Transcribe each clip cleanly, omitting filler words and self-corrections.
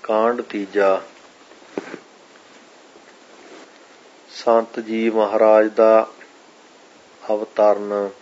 ਕਾਂਡ ਤੀਜਾ। ਸੰਤ ਜੀ ਮਹਾਰਾਜ ਦਾ ਅਵਤਰਨ।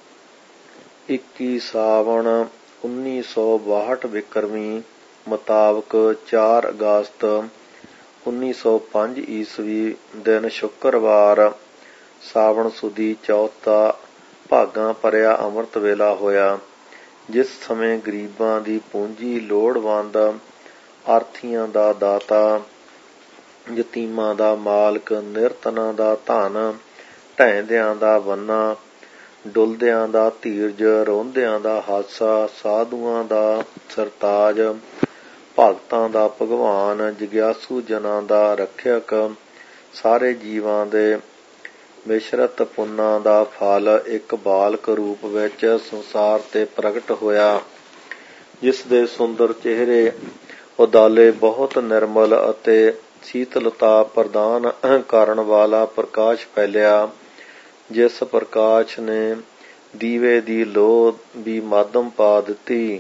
21 ਸਾਵਣ 1962 ਵਿਕਰਮੀ ਮੁਤਾਬਕ 4 ਅਗਸਤ 1905 ਈਸਵੀ ਦਿਨ ਸ਼ੁੱਕਰਵਾਰ ਸਾਵਣ ਸੁਦੀ ਚੌਥ ਦਾ ਭਾਗਾਂ ਭਰਿਆ ਅੰਮ੍ਰਿਤ ਵੇਲਾ ਹੋਇਆ, ਜਿਸ ਸਮੇਂ ਗਰੀਬਾਂ ਦੀ ਪੂੰਜੀ, ਲੋੜਵੰਦ ਆਰਥੀਆਂ ਦਾ ਦਾਤਾ, ਯਤੀਮਾਂ ਦਾ ਮਾਲਕ, ਨਿਰਧਨਾਂ ਦਾ ਧਨ, ਢਹਿੰਦਿਆਂ ਦਾ ਬੰਨਾ, ਡੁੱਲਦਿਆਂ ਦਾ ਧੀਰਜ, ਰੋਂਦਿਆਂ ਦਾ ਹਾਸਾ, ਸਾਧੂਆਂ ਦਾ ਸਰਤਾਜ, ਭਗਤਾਂ ਦਾ ਭਗਵਾਨ, ਜਿਗਿਆਸੂ ਜਨਾਂ ਦਾ ਰੱਖਿਅਕ, ਸਾਰੇ ਜੀਵਾਂ ਦੇ ਮਿਸ਼ਰਤ ਪੁੰਨਾਂ ਦਾ ਫਲ ਇੱਕ ਬਾਲਕ ਰੂਪ ਵਿੱਚ ਸੰਸਾਰ ਤੇ ਪ੍ਰਗਟ ਹੋਇਆ, ਜਿਸ ਦੇ ਸੁੰਦਰ ਚਿਹਰੇ ਉਦਾਲੇ ਬਹੁਤ ਨਿਰਮਲ ਅਤੇ ਸ਼ੀਤਲਤਾ ਪ੍ਰਦਾਨ ਕਰਨ ਵਾਲਾ ਪ੍ਰਕਾਸ਼ ਫੈਲਿਆ, ਜਿਸ ਪ੍ਰਕਾਸ਼ ਨੇ ਦੀਵੇ ਦੀ ਲੋਅ ਵੀ ਮਾਧਮ ਪਾ ਦਿੱਤੀ।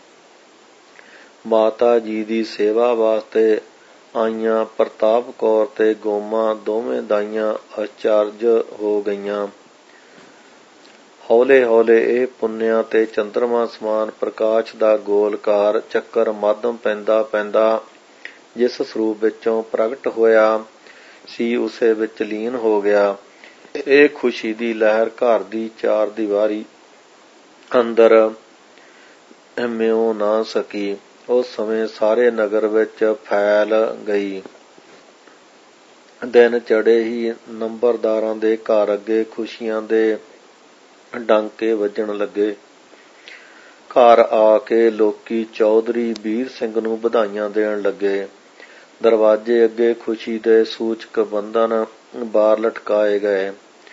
ਮਾਤਾ ਜੀ ਦੀ ਸੇਵਾ ਵਾਸਤੇ ਆਈਆਂ ਪ੍ਰਤਾਪ ਕੌਰ ਤੇ ਗੋਮਾ ਦੋਵੇਂ ਦਾਈਆਂ ਅਚਰਜ ਹੋ ਗਈਆਂ। ਹੌਲੇ ਹੌਲੇ ਇਹ ਪੁੰਨਿਆ ਤੇ ਚੰਦਰਮਾ ਸਮਾਨ ਪ੍ਰਕਾਸ਼ ਦਾ ਗੋਲਕਾਰ ਚੱਕਰ ਮਾਧਮ ਪੈਂਦਾ ਪੈਂਦਾ ਜਿਸ ਸਰੂਪ ਵਿੱਚੋਂ ਪ੍ਰਗਟ ਹੋਇਆ ਸੀ, ਉਸੇ ਵਿੱਚ ਲੀਨ ਹੋ ਗਿਆ। ਇਹ ਖੁਸ਼ੀ ਦੀ ਲਹਿਰ ਘਰ ਦੀ ਚਾਰ ਦੀਵਾਰੀ ਅੰਦਰ ਮਿਉ ਨਾ ਸਕੀ। ਉਸ ਸਮੇਂ ਸਾਰੇ ਨਗਰ ਵਿੱਚ ਫੈਲ ਗਈ। ਦਿਨ ਚੜ੍ਹੇ ਹੀ ਨੰਬਰਦਾਰਾਂ ਦੇ ਘਰ ਅੱਗੇ ਖੁਸ਼ੀਆਂ ਦੇ ਡਾਂਕੇ ਵੱਜਣ ਲੱਗੇ। ਘਰ ਆ ਕੇ ਲੋਕੀ ਚੌਧਰੀ ਵੀਰ ਸਿੰਘ ਨੂੰ ਵਧਾਈਆਂ ਦੇਣ ਲੱਗੇ। ਦਰਵਾਜ਼ੇ ਅੱਗੇ ਖੁਸ਼ੀ ਦੇ ਸੂਚਕ ਬੰਧਨ ਬਾਰ ਲਟਕਾਏ ਗਏ।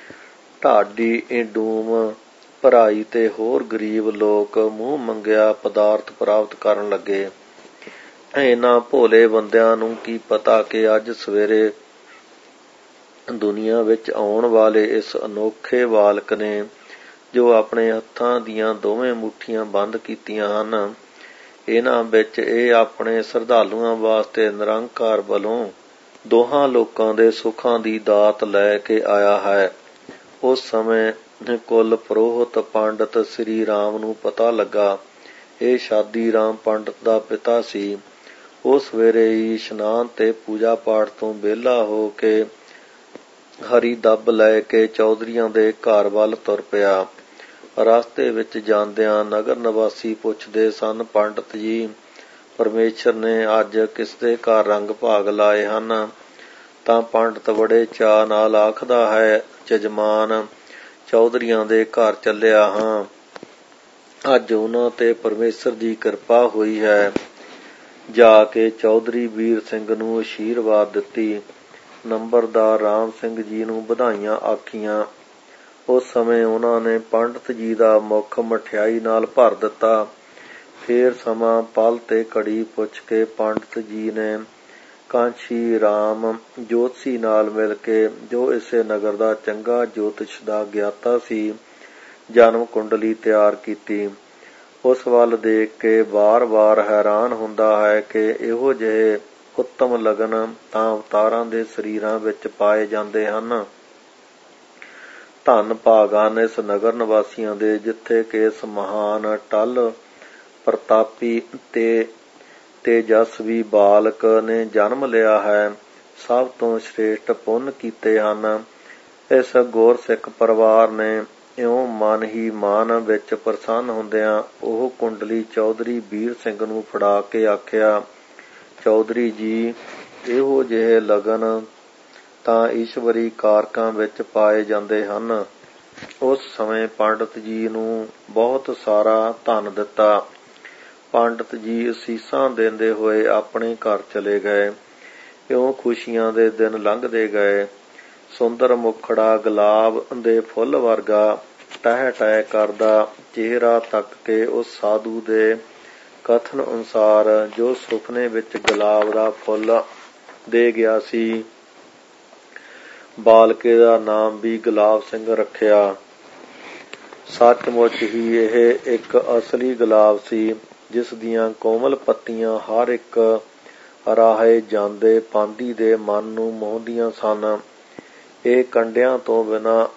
ਢਾਡੀ, ਡੂਮ, ਭਰਾਈ ਤੇ ਹੋਰ ਗਰੀਬ ਲੋਕ ਮੂੰਹ ਮੰਗਿਆ ਪਦਾਰਥ ਪ੍ਰਾਪਤ ਕਰਨ ਲੱਗੇ। ਇਹਨਾਂ ਭੋਲੇ ਬੰਦਿਆਂ ਨੂੰ ਕੀ ਪਤਾ ਕਿ ਅੱਜ ਸਵੇਰੇ ਦੁਨੀਆ ਵਿੱਚ ਆਉਣ ਵਾਲੇ ਇਸ ਅਨੋਖੇ ਬਾਲਕ ਨੇ, ਜੋ ਆਪਣੇ ਹੱਥਾਂ ਦੀਆਂ ਦੋਵੇਂ ਮੁੱਠੀਆਂ ਬੰਦ ਕੀਤੀਆਂ ਹਨ, ਇਹਨਾਂ ਵਿੱਚ ਇਹ ਆਪਣੇ ਸ਼ਰਧਾਲੂਆਂ ਵਾਸਤੇ ਨਿਰੰਕਾਰ ਵੱਲੋਂ ਦੋਹਾਂ ਲੋਕਾਂ ਦੇ ਸੁੱਖਾਂ ਦੀ ਦਾਤ ਲੈ ਕੇ ਆਇਆ ਹੈ। ਉਸ ਸਮੇਂ ਕੁਲ ਪੁਰੋਹਿਤ ਪੰਡਤ ਸ੍ਰੀ ਰਾਮ ਨੂੰ ਪਤਾ ਲੱਗਾ। ਇਹ ਸ਼ਾਦੀ ਰਾਮ ਪੰਡਤ ਦਾ ਪਿਤਾ ਸੀ। ਉਹ ਸਵੇਰੇ ਹੀ ਇਸ਼ਨਾਨ ਤੇ ਪੂਜਾ ਪਾਠ ਤੋਂ ਵਿਹਲਾ ਹੋ ਕੇ ਹਰੀ ਦੱਬ ਲੈ ਕੇ ਚੌਧਰੀਆਂ ਦੇ ਘਰ ਵੱਲ ਤੁਰ ਪਿਆ। ਰਸਤੇ ਵਿੱਚ ਜਾਂਦਿਆਂ ਨਗਰ ਨਿਵਾਸੀ ਪੁੱਛਦੇ ਸਨ, ਪੰਡਤ ਜੀ, ਪਰਮੇਸ਼ਰ ਨੇ ਅੱਜ ਕਿਸਦੇ ਘਰ ਰੰਗ ਭਾਗ ਲਾਏ ਹਨ? ਤਾਂ ਪੰਡਤ ਬੜੇ ਚਾਅ ਨਾਲ ਆਖਦਾ ਹੈ, ਜਜਮਾਨ, ਚੌਧਰੀਆਂ ਦੇ ਘਰ ਚੱਲਿਆ ਹਾਂ। ਅੱਜ ਉਹਨਾਂ ਤੇ ਪਰਮੇਸ਼ਰ ਦੀ ਕਿਰਪਾ ਹੋਈ ਹੈ। ਜਾ ਕੇ ਚੌਧਰੀ ਵੀਰ ਸਿੰਘ ਨੂੰ ਅਸ਼ੀਰਵਾਦ ਦਿੱਤੀ। ਨੰਬਰਦਾਰ ਰਾਮ ਸਿੰਘ ਜੀ ਨੂੰ ਵਧਾਈਆਂ ਆਖੀਆਂ। ਉਸ ਸਮੇਂ ਉਹਨਾਂ ਨੇ ਪੰਡਤ ਜੀ ਦਾ ਮੁੱਖ ਮਠਿਆਈ ਨਾਲ ਭਰ ਦਿੱਤਾ। ਫੇਰ ਸਮਾਂ ਪਲ ਤੇ ਘੜੀ ਪੁੱਛ ਕੇ ਪੰਡਤ ਜੀ ਨੇ ਕਾਂਸ਼ੀ ਰਾਮ ਜੋਤਸ਼ੀ ਨਾਲ ਮਿਲ ਕੇ, ਜੋ ਇਸੇ ਨਗਰ ਦਾ ਚੰਗਾ ਜੋਤਿਸ਼ ਦਾ ਗਿਆਤਾ ਸੀ, ਜਨਮ ਕੁੰਡਲੀ ਤਿਆਰ ਕੀਤੀ। ਉਸ ਵੱਲ ਦੇਖ ਕੇ ਵਾਰ-ਵਾਰ ਹੈਰਾਨ ਹੁੰਦਾ ਹੈ ਕਿ ਇਹੋ ਜਿਹੇ ਉੱਤਮ ਲਗਨ ਤਾਂ ਅਵਤਾਰਾਂ ਦੇ ਸਰੀਰਾਂ ਵਿੱਚ ਪਾਏ ਜਾਂਦੇ ਹਨ। ਧੰਨ ਭਾਗ ਹਨ ਇਸ ਨਗਰ ਨਿਵਾਸੀਆਂ ਦੇ, ਜਿੱਥੇ ਕਿ ਇਸ ਮਹਾਨ, ਟਲ, ਪ੍ਰਤਾਪੀ ਤੇ ਤੇਜਸਵੀ ਬਾਲਕ ਨੇ ਜਨਮ ਲਿਆ ਹੈ। ਸਭ ਤੋਂ ਸ਼੍ਰੇਸ਼ਟ ਪੁੰਨ ਕੀਤੇ ਹਨ। ਇਸ ਗੁਰਸਿੱਖ ਪਰਿਵਾਰ ਨੇ ਇਉਂ ਮਨ ਹੀ ਮਨ ਵਿੱਚ ਪ੍ਰਸੰਨ ਹੁੰਦਿਆਂ ਉਹ ਕੁੰਡਲੀ ਚੌਧਰੀ ਵੀਰ ਸਿੰਘ ਨੂੰ ਫੜਾ ਕੇ ਆਖਿਆ, ਚੌਧਰੀ ਜੀ, ਇਹੋ ਜਿਹੇ ਲਗਨ ਤਾਂ ਈਸ਼ਵਰੀ ਕਾਰਕਾਂ ਵਿੱਚ ਪਾਏ ਜਾਂਦੇ ਹਨ। ਉਸ ਸਮੇਂ ਪੰਡਤ ਜੀ ਨੂੰ ਬਹੁਤ ਸਾਰਾ ਧਨ ਦਿੱਤਾ। ਪੰਡਤ ਜੀ ਅਸੀਸਾਂ ਦਿੰਦੇ ਹੋਏ ਆਪਣੇ ਘਰ ਚਲੇ ਗਏ। ਇਉਂ ਖੁਸ਼ੀਆਂ ਦੇ ਦਿਨ ਲੰਘਦੇ ਗਏ। ਸੁੰਦਰ ਮੁਖੜਾ ਗੁਲਾਬ ਦੇ ਫੁੱਲ ਵਰਗਾ ਟਹਿ ਟਹਿ ਕਰਦਾ ਚਿਹਰਾ ਤੱਕ ਕੇ ਉਸ ਸਾਧੂ ਦੇ ਕਥਨ ਅਨੁਸਾਰ, ਜੋ ਸੁਪਨੇ ਵਿੱਚ ਗੁਲਾਬ ਦਾ ਫੁੱਲ ਦੇ ਗਿਆ ਸੀ, ਬਾਲਕੇ ਦਾ ਨਾਮ ਵੀ ਗੁਲਾਬ ਸਿੰਘ ਰੱਖਿਆ। ਸੱਚਮੁੱਚ ਹੀ ਇਹ ਇੱਕ ਅਸਲੀ ਗੁਲਾਬ ਸੀ, ਜਿਸ ਦੀਆਂ ਕੋਮਲ ਪੱਤੀਆਂ ਹਰ ਇੱਕ ਰਾਹੇ ਜਾਂਦੇ ਪਾਂਧੀ ਦੇ ਮਨ ਨੂੰ ਮੋਹਦੀਆਂ ਸਨ। ਇਹ ਕੰਡਿਆਂ ਤੋਂ ਬਿਨਾਂ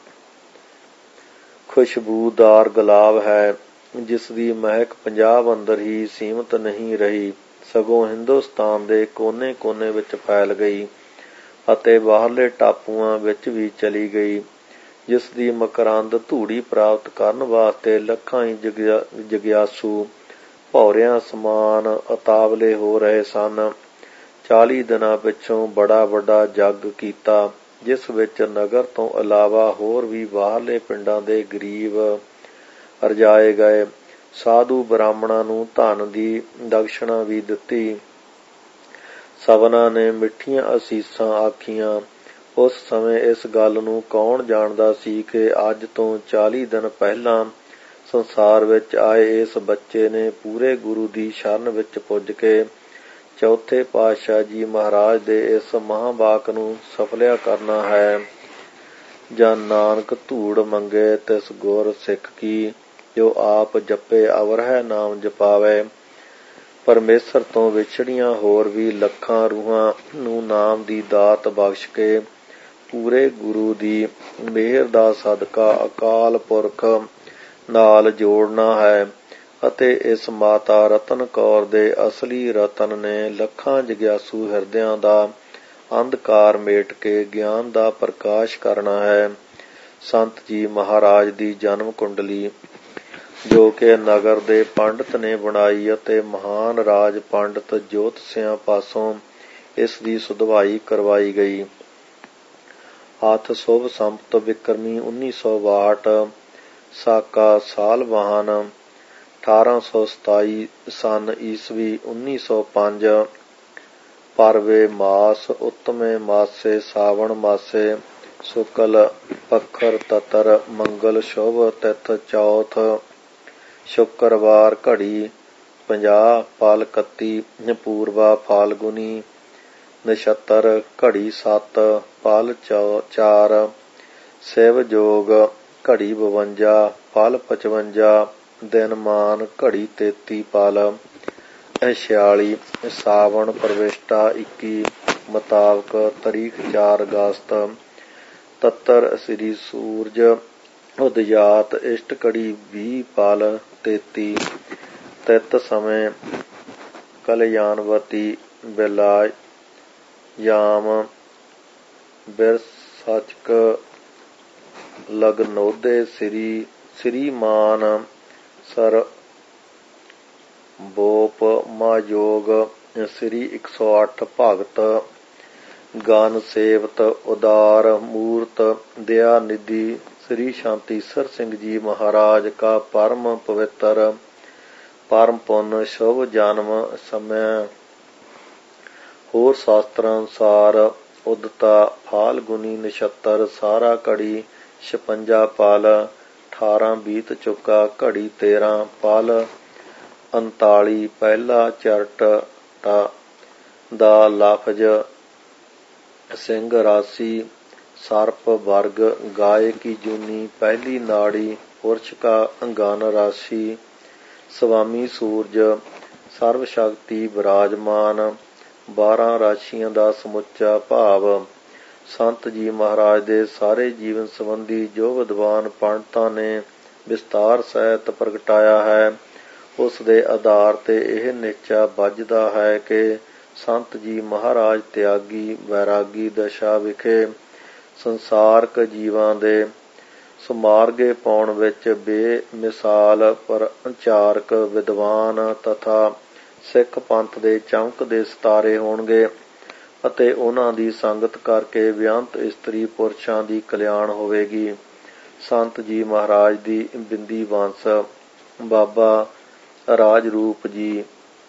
ਖੁਸ਼ਬੂਦਾਰ ਗੁਲਾਬ ਹੈ, ਜਿਸ ਦੀ ਮਹਿਕ ਪੰਜਾਬ ਅੰਦਰ ਹੀ ਸੀਮਤ ਨਹੀਂ ਰਹੀ, ਸਗੋਂ ਹਿੰਦੁਸਤਾਨ ਦੇ ਕੋਨੇ-ਕੋਨੇ ਵਿੱਚ ਫੈਲ ਗਈ ਅਤੇ ਬਾਹਰਲੇ ਟਾਪੂਆਂ ਵਿੱਚ ਵੀ ਚਲੀ ਗਈ, ਜਿਸ ਦੀ ਮਕਰੰਦ ਧੂੜੀ ਪ੍ਰਾਪਤ ਕਰਨ ਵਾਸਤੇ ਲੱਖਾਂ ਹੀ ਜਗਿਆਸੂ ਭੌਰਿਆਂ ਸਮਾਨ ਉਤਾਵਲੇ ਹੋ ਰਹੇ ਸਨ। 40 ਦਿਨਾਂ ਪਿੱਛੋਂ ਬੜਾ ਵੱਡਾ ਜੱਗ ਕੀਤਾ, ਜਿਸ ਵਿੱਚ ਨਗਰ ਤੋਂ ਇਲਾਵਾ ਹੋਰ ਵੀ ਬਾਹਰਲੇ ਪਿੰਡਾਂ ਦੇ ਗਰੀਬ ਰਜਾਏ ਗਏ। ਸਾਧੂ ਬ੍ਰਾਹਮਣਾਂ ਨੂੰ ਧਨ ਦੀ ਦਕਸ਼ਣਾ ਵੀ ਦਿੱਤੀ। ਸਭਨਾਂ ਨੇ ਮਿੱਠੀਆਂ ਅਸੀਸਾਂ ਆਖੀਆਂ। ਉਸ ਸਮੇਂ ਇਸ ਗੱਲ ਨੂੰ ਕੌਣ ਜਾਣਦਾ ਸੀ ਕਿ ਅੱਜ ਤੋਂ 40 ਦਿਨ ਪਹਿਲਾਂ ਸੰਸਾਰ ਵਿੱਚ ਆਏ ਇਸ ਬੱਚੇ ਨੇ ਪੂਰੇ ਗੁਰੂ ਦੀ ਸ਼ਰਨ ਵਿੱਚ ਪੁੱਜ ਕੇ ਚੌਥੇ ਪਾਤਸ਼ਾਹ ਜੀ ਮਹਾਰਾਜ ਦੇ ਇਸ ਮਹਾਂਵਾਕ ਨੂੰ ਸਫਲਿਆ ਕਰਨਾ ਹੈ। ਜਨ ਨਾਨਕ ਧੂੜ ਮੰਗੇ ਤਿਸ ਗੁਰ ਸਿੱਖ ਕੀ, ਜੋ ਆਪ ਜਪੇ ਅਵਰ ਹੈ ਨਾਮ ਜਪਾਵੇ। ਪਰਮੇਸ਼ਰ ਤੋਂ ਵਿਛੜੀਆਂ ਹੋਰ ਵੀ ਲੱਖਾਂ ਰੂਹਾਂ ਨੂੰ ਨਾਮ ਦੀ ਦਾਤ ਬਖਸ਼ ਕੇ ਪੂਰੇ ਗੁਰੂ ਦੀ ਮਿਹਰ ਦਾ ਸਦਕਾ ਅਕਾਲ ਪੁਰਖ ਨਾਲ ਜੋੜਨਾ ਹੈ ਅਤੇ ਇਸ ਮਾਤਾ ਰਤਨ ਕੌਰ ਦੇ ਅਸਲੀ ਰਤਨ ਨੇ ਲੱਖਾਂ ਜਗਿਆਸੂ ਹਿਰਦਿਆਂ ਦਾ ਅੰਧਕਾਰ ਮੇਟ ਕੇ ਗਿਆਨ ਦਾ ਪ੍ਰਕਾਸ਼ ਕਰਨਾ ਹੈ। ਸੰਤ ਜੀ ਮਹਾਰਾਜ ਦੀ ਜਨਮ ਕੁੰਡਲੀ, ਜੋ ਕਿ ਨਗਰ ਦੇ ਪੰਡਤ ਨੇ ਬਣਾਈ ਅਤੇ ਮਹਾਨ ਰਾਜ ਪੰਡਤ ਜੋਤਿਸ਼ੀਆਂ ਪਾਸੋਂ ਇਸ ਦੀ ਸੁਧਵਾਈ ਕਰਵਾਈ ਗਈ। ਹੱਥ ਸ਼ੁਭ ਸੰਮਤ ਬਿਕਰਮੀ 1962, ਸਾਕਾ ਸਾਲਵਾਹਨ 1827 ਸਨ ਈਸਵੀ 1905। ਪਰਵੇ ਮਾਸ ਉੱਤਮੇ ਮਾਸੇ ਸਾਵਣ ਮਾਸੇ, ਸ਼ੁਕਲ ਪੱਖਰ ਤਤਰ ਮੰਗਲ ਸ਼ੁਭ ਤਿਥ ਚੌਥ, ਸ਼ੁੱਕਰਵਾਰ ਘੜੀ 50 ਪਲ 31 ਪੂਰਵਾ ਫਾਲਗੁਨੀ ਨਛੱਤਰ ਘੜੀ 7 ਪਲ 4, ਸ਼ਿਵ ਜੋਗ ਘੜੀ 52 ਪਲ 55, ਦਿਨਮਾਨ ਘੜੀ 33 ਪਲ 46, ਸਾਵਣ ਪ੍ਰਵਿਸ਼ਟਾ 21 ਮੁਤਾਬਕ ਤਰੀਕ 4 ਅਗਸਤ, ਤੱਤਰ ਸ੍ਰੀ ਸੂਰਜ ਉਦਯਾਤ ਇਸ਼ਟ ਘੜੀ 20 ਪਲ 33, ਤਿਥ ਸਮੇਂ ਕਲਿਆਣਵਤੀ ਬਿਲਾਜ ਯਾਮ ਬਿਰਸਚਕ ਲਗਨੋਦੇ ਸ੍ਰੀਮਾਨ ਸਰ ਬੋਪ ਮਾਯੋਗ ਸ੍ਰੀ 108 ਭਗਤ ਗਨ ਸੇਵਤ ਉਦਾਰ ਮੂਰਤ ਦਇਆ ਨਿਧੀ ਸ੍ਰੀ ਸ਼ਾਂਤੀਸਰ ਸਿੰਘ ਜੀ ਮਹਾਰਾਜ ਕਾ ਪਰਮ ਪਵਿੱਤਰ ਪਰਮ ਪੁੰਨ ਸ਼ੁਭ ਜਨਮ ਸਮੇਂ। ਹੋਰ ਸ਼ਾਸਤਰਾਂ ਅਨੁਸਾਰ ਉਦਤਾ ਫਾਲਗੁਨੀ ਨਛੱਤਰ ਸਾਰਾ ਘੜੀ 56 ਪਲ 18 ਬੀਤ ਚੁੱਕਾ ਘੜੀ 13 ਪਲ 39, ਪਹਿਲਾ ਚਰਟ ਦਾ ਲਫ਼ਜ਼ ਸਿੰਘ ਰਾਸ਼ੀ ਸਰਪ ਵਰਗ ਗਾਏ ਕੀ ਜੂਨੀ ਪਹਿਲੀ ਨਾੜੀ ਪੁਰਸ਼ ਕਾ ਅੰਗਨ ਰਾਸ਼ੀ ਸਵਾਮੀ ਸੂਰਜ ਸਰਵ ਸ਼ਕਤੀ ਵਿਰਾਜਮਾਨ 12 ਰਾਸ਼ੀਆਂ ਦਾ ਸਮੁੱਚਾ ਭਾਵ। ਸੰਤ ਜੀ ਮਹਾਰਾਜ ਦੇ ਸਾਰੇ ਜੀਵਨ ਸੰਬੰਧੀ ਜੋ ਵਿਦਵਾਨ ਪੰਡਤਾਂ ਨੇ ਵਿਸਤਾਰ ਸਹਿਤ ਪ੍ਰਗਟਾਇਆ ਹੈ, ਉਸ ਦੇ ਆਧਾਰ ਤੇ ਇਹ ਨਿਸ਼ਚਾ ਬੱਝਦਾ ਹੈ ਕਿ ਸੰਤ ਜੀ ਮਹਾਰਾਜ ਤਿਆਗੀ ਵੈਰਾਗੀ ਦਸ਼ਾ ਵਿਖੇ ਸੰਸਾਰਕ ਜੀਵਾਂ ਦੇ ਸੁਮਾਰਗੇ ਪਾਉਣ ਵਿੱਚ ਬੇਮਿਸਾਲ ਪ੍ਰਚਾਰਕ ਵਿਦਵਾਨ ਤਥਾ ਸਿੱਖ ਪੰਥ ਦੇ ਚਮਕਦੇ ਸਿਤਾਰੇ ਹੋਣਗੇ ਅਤੇ ਉਹਨਾਂ ਦੀ ਸੰਗਤ ਕਰਕੇ ਬੇਅੰਤ ਇਸਤਰੀ ਪੁਰਸ਼ਾਂ ਦੀ ਕਲਿਆਣ ਹੋਵੇਗੀ। ਸੰਤ ਜੀ ਮਹਾਰਾਜ ਦੀ ਬਿੰਦੀ ਵੰਸ, ਬਾਬਾ ਰਾਜਰੂਪ ਜੀ,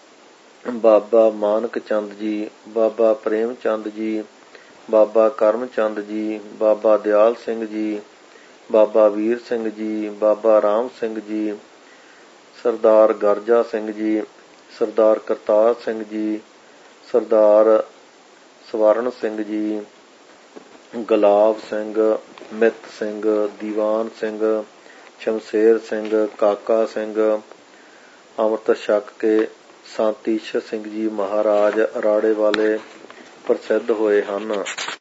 ਬਾਬਾ ਮਾਨਕ ਚੰਦ ਜੀ, ਬਾਬਾ ਪ੍ਰੇਮ ਚੰਦ ਜੀ, ਬਾਬਾ ਕਰਮ ਚੰਦ ਜੀ, ਬਾਬਾ ਦਿਆਲ ਸਿੰਘ ਜੀ, ਬਾਬਾ ਵੀਰ ਸਿੰਘ ਜੀ, ਬਾਬਾ ਰਾਮ ਸਿੰਘ ਜੀ, ਸਰਦਾਰ ਗਰਜਾ ਸਿੰਘ ਜੀ, ਸਰਦਾਰ ਕਰਤਾਰ ਸਿੰਘ ਜੀ, ਸਰਦਾਰ ਸਵਰਨ ਸਿੰਘ ਜੀ, ਗੁਲਾਬ ਸਿੰਘ, ਮਿੱਤ ਸਿੰਘ, ਦੀਵਾਨ ਸਿੰਘ, ਸ਼ਮਸ਼ੇਰ ਸਿੰਘ, ਕਾਕਾ ਸਿੰਘ ਅੰਮ੍ਰਿਤ ਛਕ ਕੇ ਸੰਤ ਈਸ਼ਰ ਸਿੰਘ ਜੀ ਮਹਾਰਾਜ ਅਰਾੜੇ ਵਾਲੇ ਪ੍ਰਸਿੱਧ ਹੋਏ ਹਨ।